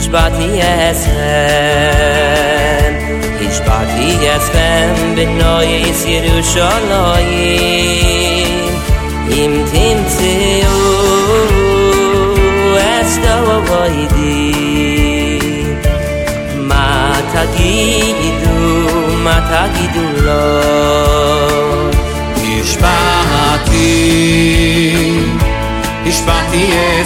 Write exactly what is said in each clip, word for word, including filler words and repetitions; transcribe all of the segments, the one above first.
השבעתי אתכם, השבעתי אתכם בנויס ירושלים, אם תמצאו אסתוביידי, מה תגידו, מה תגידו לו? השבעתי, השבעתי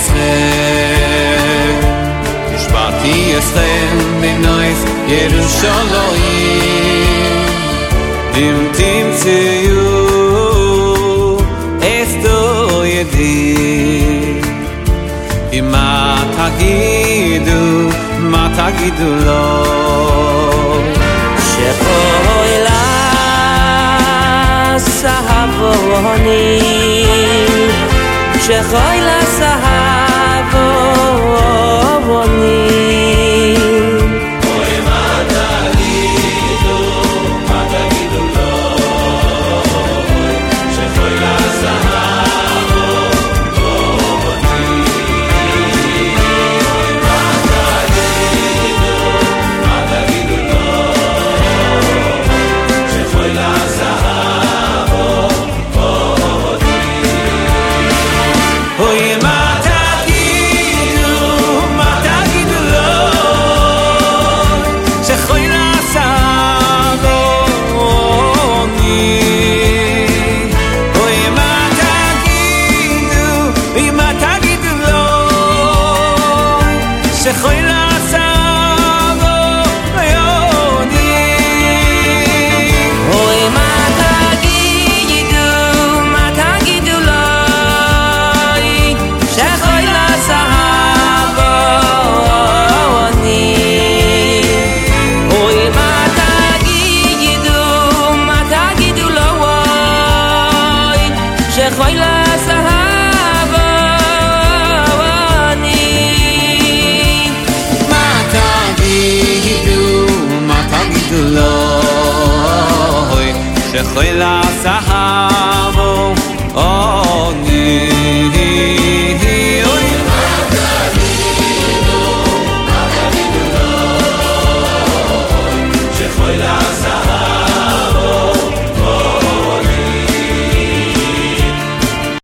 אתכם, השבעתי אתכם בנויס ירושלים, אם תמצאו אסתוביידי, מה תגידו, מה תגידו לו? שחוי לסהבוני, שחוי לסהבוני, אוי מה תגידו, מה תגידו לו? שחוי לסהבוני, מה תגידו, מה תגידו לו? שחוי לסהבוני, אוי מה תגידו, מה תגידו לו? שחוי לסהבוני, אוי מה תגידו, מה תגידו לו? שחוי